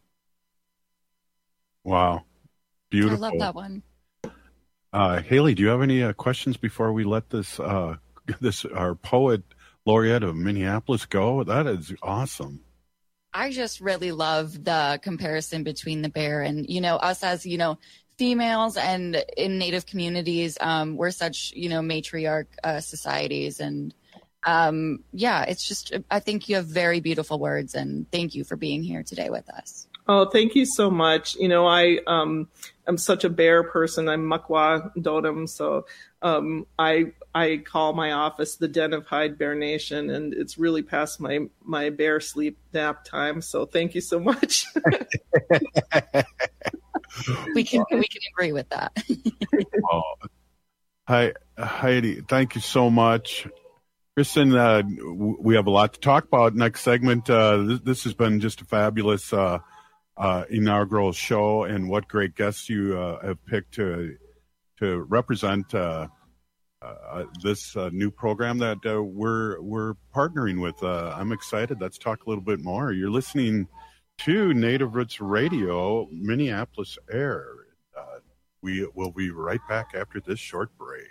Wow. Beautiful. I love that one. Uh, Haley, do you have any uh, questions before we let this, uh, this our poet laureate of Minneapolis go? That is awesome. I just really love the comparison between the bear and, you know, us as, you know, females and in Native communities. Um, we're such, you know, matriarch uh, societies. And um, yeah, it's just, I think you have very beautiful words, and thank you for being here today with us. Oh, thank you so much. You know, I um, am such a bear person. I'm Makwa Dotem, so um, I I call my office the Den of Hyde Bear Nation, and it's really past my my bear sleep nap time. So thank you so much. we can we can agree with that. Oh, hi, Heidi. Thank you so much. Kristen, uh, we have a lot to talk about. Next segment. Uh, this, this has been just a fabulous uh, uh, inaugural show, and what great guests you uh, have picked to to represent uh, uh, this uh, new program that uh, we're we're partnering with. Uh, I'm excited. Let's talk a little bit more. You're listening to Native Roots Radio, Minneapolis Air. Uh, we will be right back after this short break.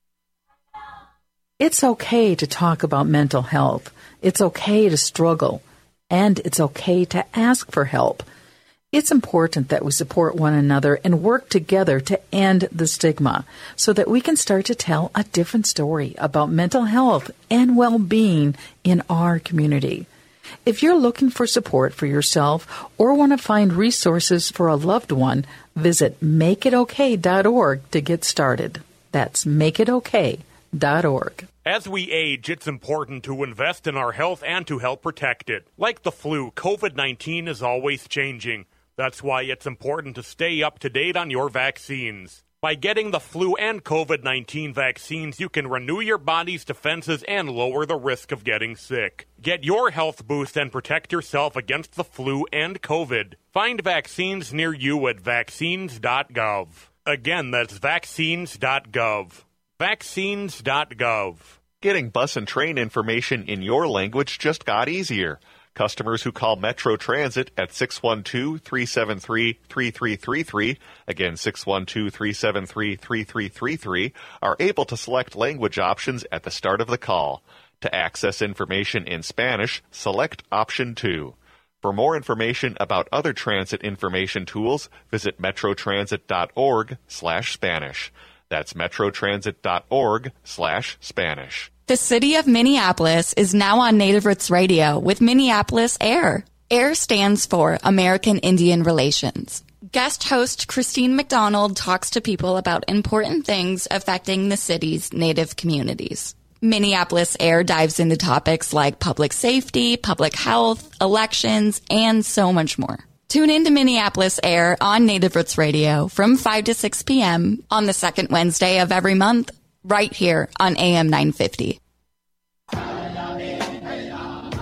It's okay to talk about mental health. It's okay to struggle. And it's okay to ask for help. It's important that we support one another and work together to end the stigma so that we can start to tell a different story about mental health and well-being in our community. If you're looking for support for yourself or want to find resources for a loved one, visit make it okay dot org to get started. That's make it okay dot org. As we age, it's important to invest in our health and to help protect it. Like the flu, COVID nineteen is always changing. That's why it's important to stay up to date on your vaccines. By getting the flu and COVID nineteen vaccines, you can renew your body's defenses and lower the risk of getting sick. Get your health boost and protect yourself against the flu and COVID. Find vaccines near you at vaccines dot gov. Again, that's vaccines dot gov. vaccines dot gov. Getting bus and train information in your language just got easier. Customers who call Metro Transit at six one two, three seven three, three three three three, again six one two, three seven three, three three three three, are able to select language options at the start of the call. To access information in Spanish, select option two. For more information about other transit information tools, visit metrotransit.org slash Spanish. That's metrotransit.org slash Spanish. The city of Minneapolis is now on Native Roots Radio with Minneapolis Air. AIR stands for American Indian Relations. Guest host Christine McDonald talks to people about important things affecting the city's Native communities. Minneapolis Air dives into topics like public safety, public health, elections, and so much more. Tune in to Minneapolis Air on Native Roots Radio from five to six p.m. on the second Wednesday of every month, right here on A M nine fifty.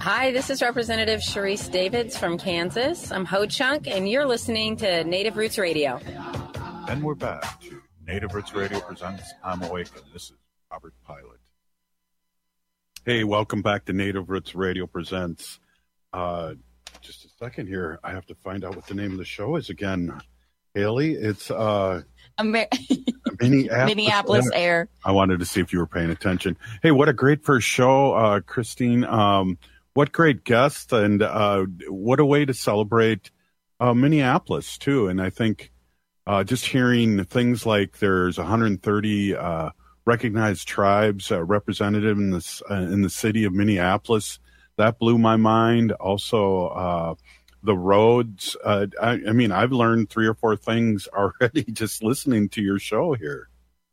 Hi, this is Representative Sharice Davids from Kansas. I'm Ho Chunk, and you're listening to Native Roots Radio. And we're back to Native Roots Radio presents I'm Awake, and this is Robert Pilot. Hey, welcome back to Native Roots Radio presents. Uh, just a second here. I have to find out what the name of the show is again. Haley, it's uh, Amer- Minneapolis, Minneapolis Air. I wanted to see if you were paying attention. Hey, what a great first show, uh, Christine. Um, what great guest, and uh, what a way to celebrate uh, Minneapolis, too. And I think uh, just hearing things like there's one hundred thirty uh, recognized tribes uh, represented in, this, uh, in the city of Minneapolis, that blew my mind. Also, uh, the roads. Uh, I, I mean, I've learned three or four things already just listening to your show here.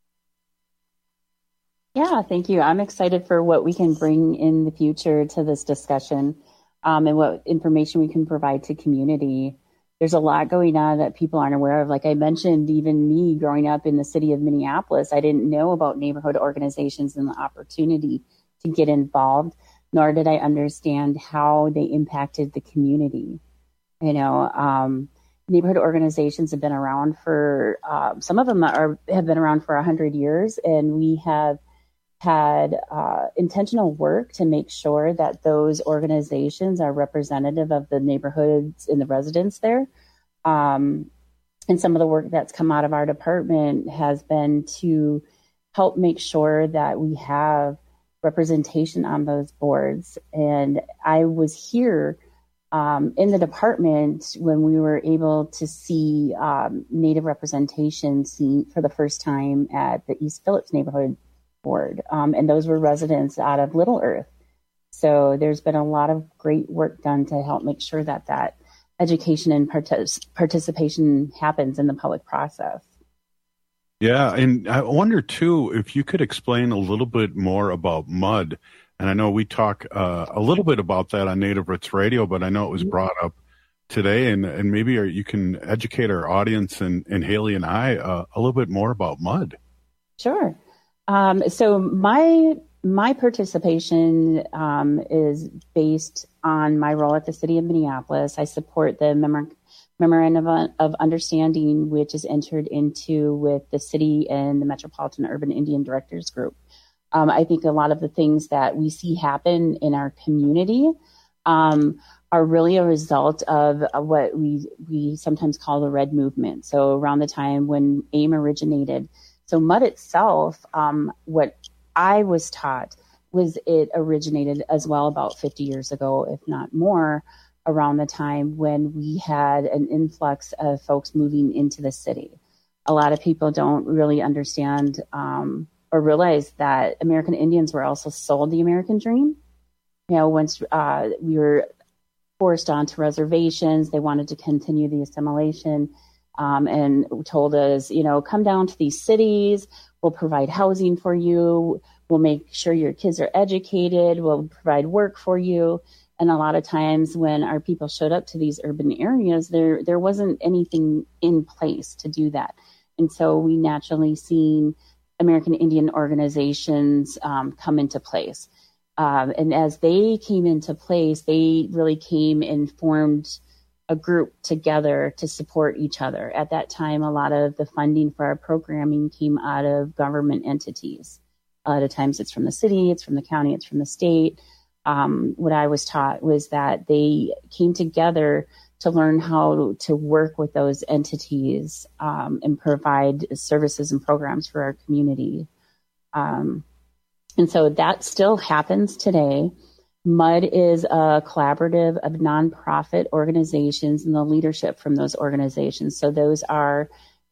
Yeah, thank you. I'm excited for what we can bring in the future to this discussion um, and what information we can provide to community. There's a lot going on that people aren't aware of. Like I mentioned, even me growing up in the city of Minneapolis, I didn't know about neighborhood organizations and the opportunity to get involved, nor did I understand how they impacted the community. You know, um, neighborhood organizations have been around for, uh, some of them are have been around for one hundred years, and we have had uh, intentional work to make sure that those organizations are representative of the neighborhoods and the residents there. Um, and some of the work that's come out of our department has been to help make sure that we have representation on those boards. And I was here um, in the department when we were able to see um, Native representation seen for the first time at the East Phillips neighborhood board. Um, and those were residents out of Little Earth. So there's been a lot of great work done to help make sure that that education and partic- participation happens in the public process. Yeah, and I wonder, too, if you could explain a little bit more about MUD. And I know we talk uh, a little bit about that on Native Roots Radio, but I know it was brought up today, and, and maybe you can educate our audience and, and Haley and I uh, a little bit more about MUD. Sure. Um, so my my participation um, is based on my role at the City of Minneapolis. I support the Mem- Memorandum of, of Understanding, which is entered into with the city and the Metropolitan Urban Indian Directors Group. Um, I think a lot of the things that we see happen in our community um, are really a result of, of what we we sometimes call the Red Movement. So around the time when AIM originated. So MUD itself, um, what I was taught was it originated as well about fifty years ago, if not more, around the time when we had an influx of folks moving into the city. A lot of people don't really understand um, or realize that American Indians were also sold the American dream. You know, once uh, we were forced onto reservations, they wanted to continue the assimilation. Um, and told us, you know, come down to these cities, we'll provide housing for you, we'll make sure your kids are educated, we'll provide work for you. And a lot of times when our people showed up to these urban areas, there there wasn't anything in place to do that. And so we naturally seen American Indian organizations um, come into place. Um, and as they came into place, they really came and formed a group together to support each other. At that time, a lot of the funding for our programming came out of government entities. A lot of times it's from the city, it's from the county, it's from the state. Um, what I was taught was that they came together to learn how to work with those entities um, and provide services and programs for our community. Um, and so that still happens today. MUD is a collaborative of nonprofit organizations and the leadership from those organizations. So those are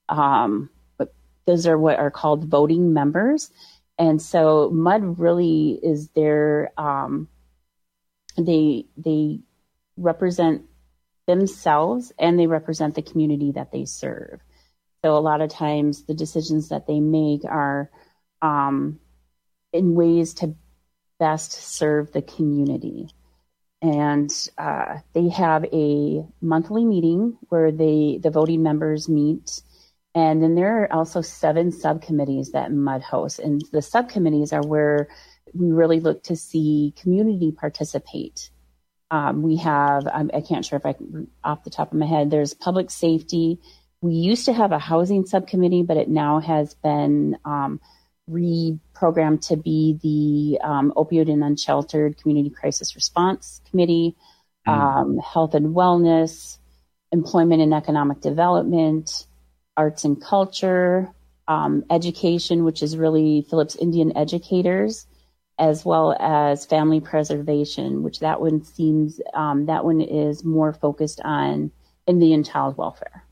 um, those are what are called voting members. And so MUD really is their um, they they represent themselves and they represent the community that they serve. So a lot of times the decisions that they make are um, in ways to best serve the community. And uh, they have a monthly meeting where they the voting members meet. And then there are also seven subcommittees that MUD hosts. And the subcommittees are where we really look to see community participate Um, we have, I'm, I can't sure if I can, off the top of my head, there's public safety. We used to have a housing subcommittee, but it now has been um, reprogrammed to be the um, Opioid and Unsheltered Community Crisis Response Committee, mm. um, Health and Wellness, Employment and Economic Development, Arts and Culture, um, Education, which is really Phillips Indian Educators, as well as Family Preservation, which that one seems, um, that one is more focused on Indian child welfare.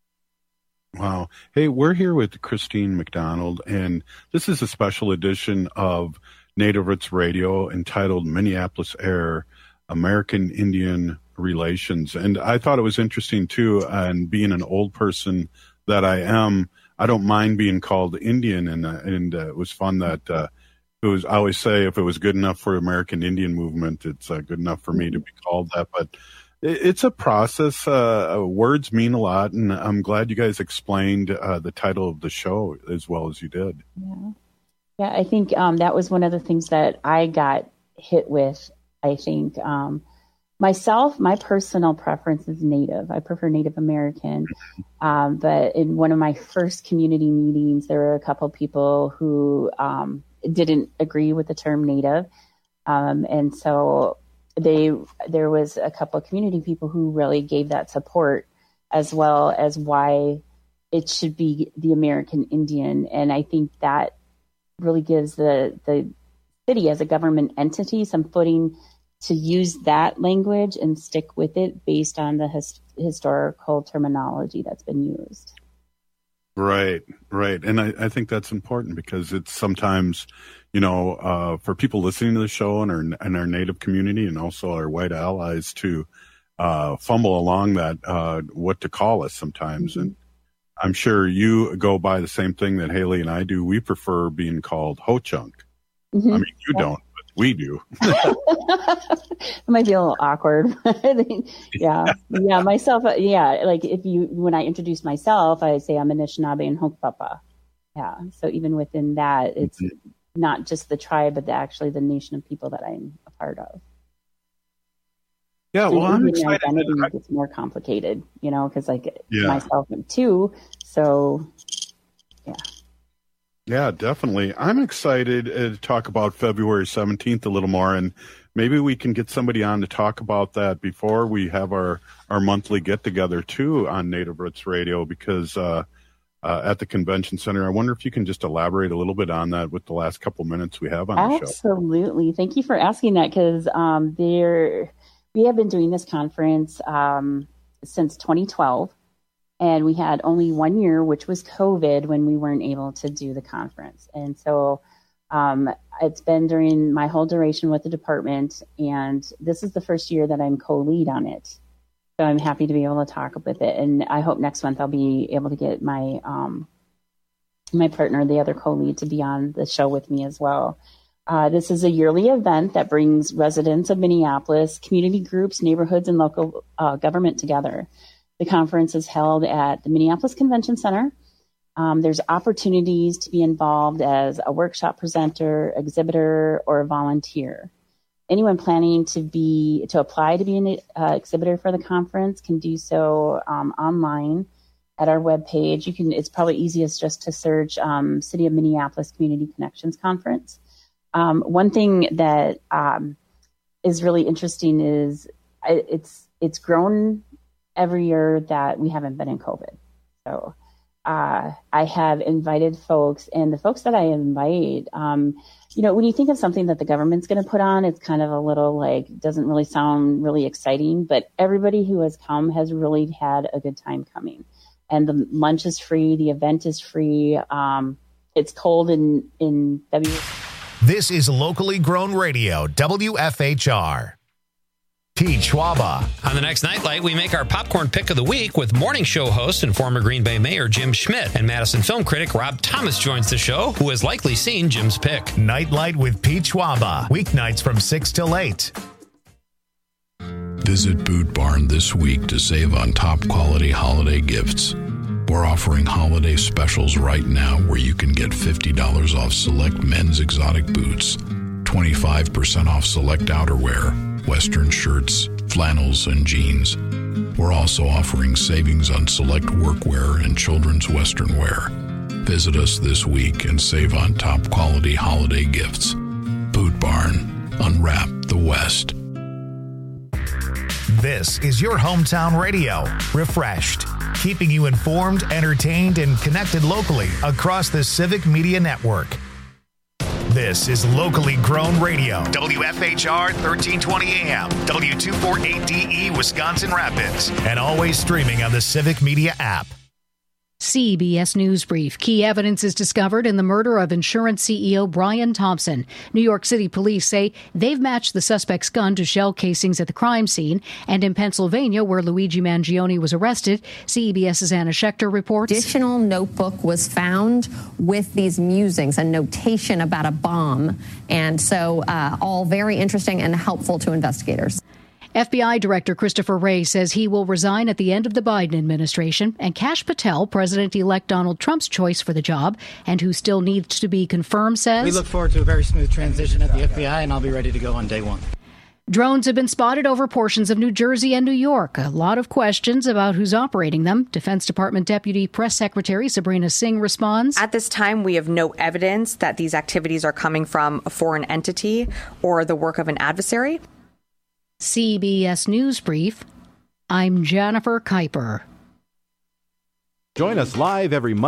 Wow. Hey, we're here with Christine McDonald, and this is a special edition of Native Roots Radio entitled Minneapolis Air, American Indian Relations. And I thought it was interesting, too, and being an old person that I am, I don't mind being called Indian, and, uh, and uh, it was fun that uh, it was, I always say if it was good enough for American Indian movement, it's uh, good enough for me to be called that. But it's a process. Uh, words mean a lot, and I'm glad you guys explained uh, the title of the show as well as you did. Yeah, yeah. I think um, that was one of the things that I got hit with. I think um, myself, my personal preference is Native. I prefer Native American, um, but in one of my first community meetings, there were a couple people who um, didn't agree with the term Native, um, and so. They there was a couple of community people who really gave that support, as well as why it should be the American Indian. And I think that really gives the the city as a government entity some footing to use that language and stick with it based on the his, historical terminology that's been used. Right, right. And I, I think that's important because it's sometimes, you know, uh, for people listening to the show and our, and our Native community and also our white allies to uh, fumble along that, uh, what to call us sometimes. Mm-hmm. And I'm sure you go by the same thing that Haley and I do. We prefer being called Ho-Chunk. Mm-hmm. I mean, you yeah. don't, but we do. It might be a little awkward. yeah. Yeah. Myself. Yeah. Like if you, when I introduce myself, I say I'm Anishinaabe and Hunkpapa. Yeah. So even within that, it's mm-hmm. not just the tribe, but the, actually the nation of people that I'm a part of. Yeah. So well, I'm excited. Identity gets more complicated, you know, because like yeah. myself too. So yeah. Yeah, definitely. I'm excited uh, to talk about February seventeenth a little more, and maybe we can get somebody on to talk about that before we have our, our monthly get-together, too, on Native Roots Radio, because uh, uh, at the convention center, I wonder if you can just elaborate a little bit on that with the last couple minutes we have on the show. Absolutely. Thank you for asking that, because um, there we have been doing this conference um, since twenty twelve. And we had only one year, which was COVID, when we weren't able to do the conference. And so um, it's been during my whole duration with the department. And this is the first year that I'm co-lead on it. So I'm happy to be able to talk with it. And I hope next month I'll be able to get my um, my partner, the other co-lead, to be on the show with me as well. Uh, this is a yearly event that brings residents of Minneapolis, community groups, neighborhoods, and local uh, government together. The conference is held at the Minneapolis Convention Center. Um, there's opportunities to be involved as a workshop presenter, exhibitor, or a volunteer. Anyone planning to be to apply to be an uh, exhibitor for the conference can do so um, online at our webpage. You can. It's probably easiest just to search um, City of Minneapolis Community Connections Conference. Um, one thing that um, is really interesting is it's it's grown every year that we haven't been in COVID. So uh, I have invited folks, and the folks that I invite, um, you know, when you think of something that the government's going to put on, it's kind of a little like, doesn't really sound really exciting, but everybody who has come has really had a good time coming. And the lunch is free. The event is free. Um, it's cold in, in February. This is locally grown radio, W F H R. Pete Schwaba. On the next Nightlight, we make our popcorn pick of the week with morning show host and former Green Bay Mayor Jim Schmidt. And Madison film critic Rob Thomas joins the show, who has likely seen Jim's pick. Nightlight with Pete Schwaba. Weeknights from six till eight. Visit Boot Barn this week to save on top quality holiday gifts. We're offering holiday specials right now where you can get fifty dollars off select men's exotic boots, twenty-five percent off select outerwear, Western shirts, flannels, and jeans. We're also offering savings on select workwear and children's western wear. Visit us this week and save on top quality holiday gifts. Boot Barn. Unwrap the West. This is your hometown radio, Refreshed, keeping you informed, entertained, and connected locally across the Civic Media Network. This is locally grown radio, W F H R thirteen twenty A M, W two forty-eight D E, Wisconsin Rapids, and always streaming on the Civic Media app. C B S News Brief. Key evidence is discovered in the murder of insurance C E O Brian Thompson. New York City police say they've matched the suspect's gun to shell casings at the crime scene. And in Pennsylvania, where Luigi Mangione was arrested, CBS's Anna Schechter reports. Additional notebook was found with these musings, a notation about a bomb. And so uh, all very interesting and helpful to investigators. F B I Director Christopher Wray says he will resign at the end of the Biden administration, and Kash Patel, President-elect Donald Trump's choice for the job, and who still needs to be confirmed, says... We look forward to a very smooth transition at the F B I, and I'll be ready to go on day one. Drones have been spotted over portions of New Jersey and New York. A lot of questions about who's operating them. Defense Department Deputy Press Secretary Sabrina Singh responds. At this time, we have no evidence that these activities are coming from a foreign entity or the work of an adversary. C B S News Brief. I'm Jennifer Kuiper. Join us live every Monday.